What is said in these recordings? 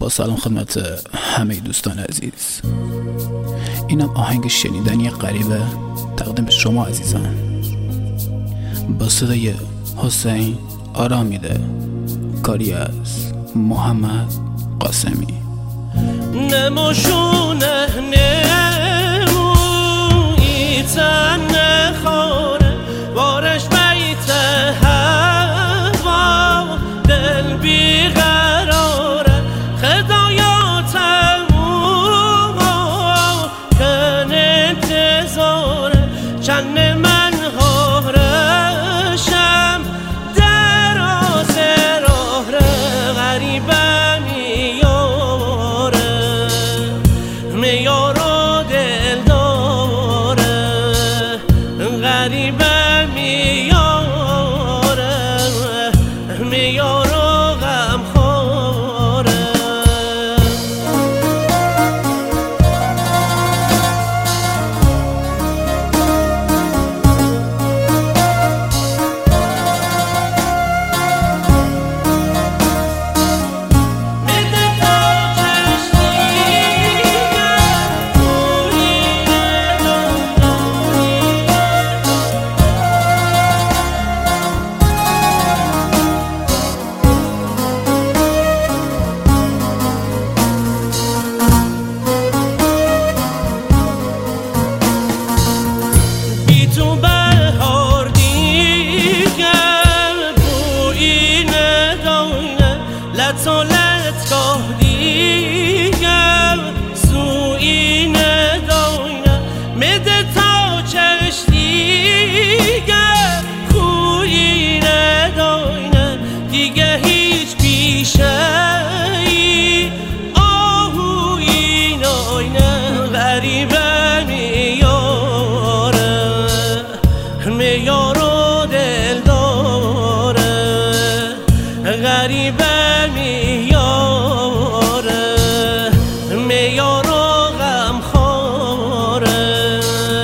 با سلام خدمت همه دوستان عزیز. اینم آهنگ شنیدنی غریبه تقدیم شما عزیزان با صدای حسین آرامیده، کاری از محمد قاسمی. نموشونه نمو ایتن نخوره بارش بیت هوا دل بیقراره خدایاتمو کن انتظاره چند من هارشم دراز راه غریبم میارو دل داره غریبه میارو غم خوره لطالتگاه دیگر سوی نداینه مده تا چشت دیگر خوی نداینه دیگه هیچ پیشه ای آهوی ناینه غریبه میاره دل داره غریبه میارو غم خوره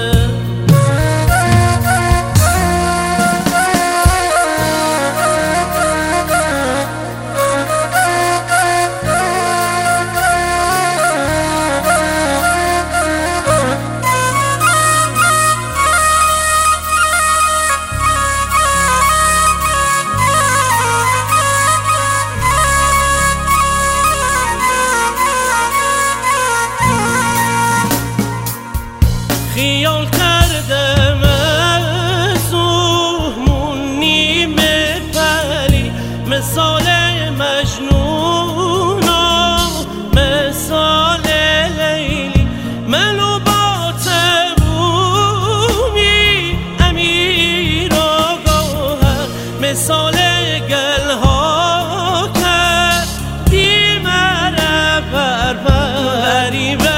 خیال کردم از نیمه پری مثال مجنون و مثال لیلی منو با تبومی امیر و گوهر مثال گلها کرد بیمره غریبه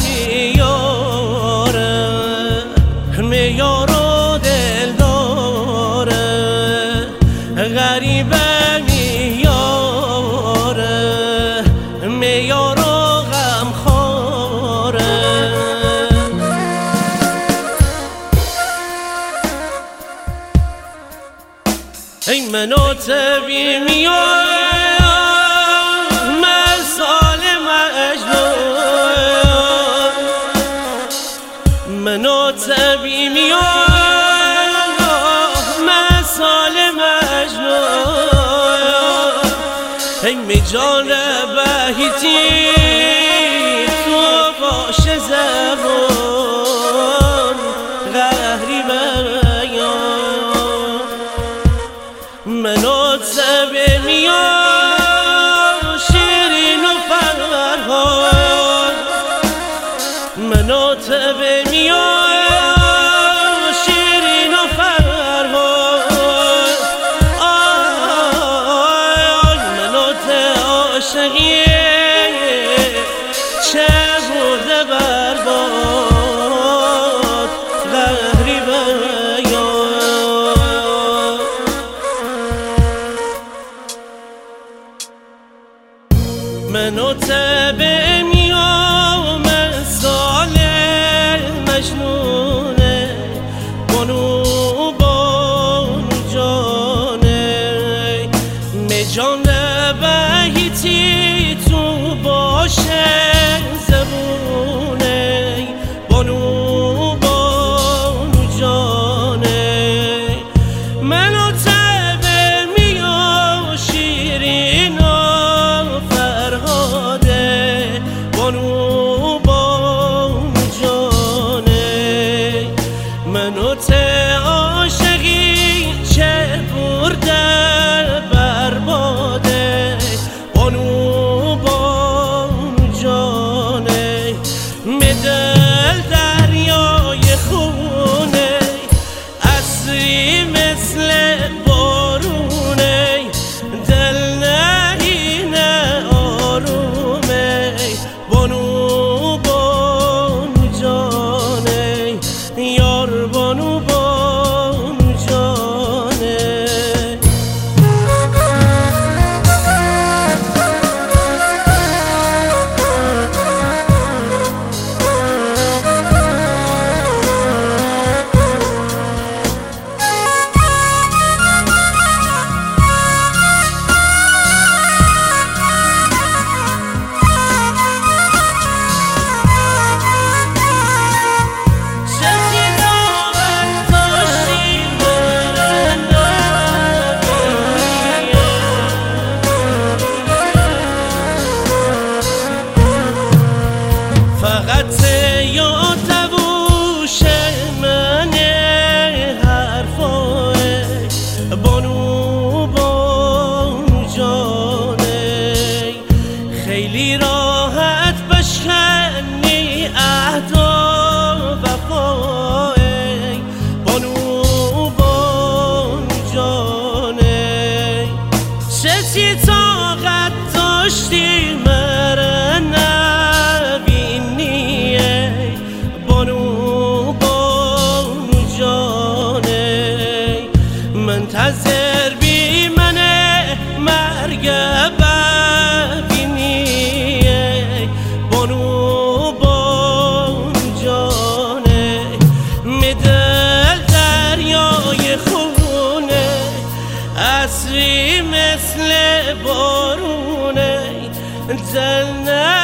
میارو دل داره غریبه میارو غم خوره ای منو تبی میارم مثال مجنون منو تبی میارم مثال مجنون ای می جان بهیتی تو باش زبون غریبه منو تبی میارم شیرین و فرهاد منو تبی میارم شیرین و فرهاد منو عاشقیه چه برده برباد غریبه منو تبی میارم مثال مجنونه بانو جانه می جان بهیتی تو با عاشق زبونه بانو بانو جانه منو تبه میا شیرینا فرهاده بانو بانو جانه منو ته عاشقی چه برده برباده بانو بانو جانه دل دریای خونه عصری مثل بارونه دل نهینه آرومه بانو بانو جانه یار بانو بانو جانه فقط یاد بوش من حرفای بانو بانو جانه خیلی راحت بشکنی عهدا وفای بانو بانو جانه چه طاقت داشتی مرن منتظر بی منه مرگ ببینی بانو بانو جانه دل دریای خونه عصری مثل بارونه دل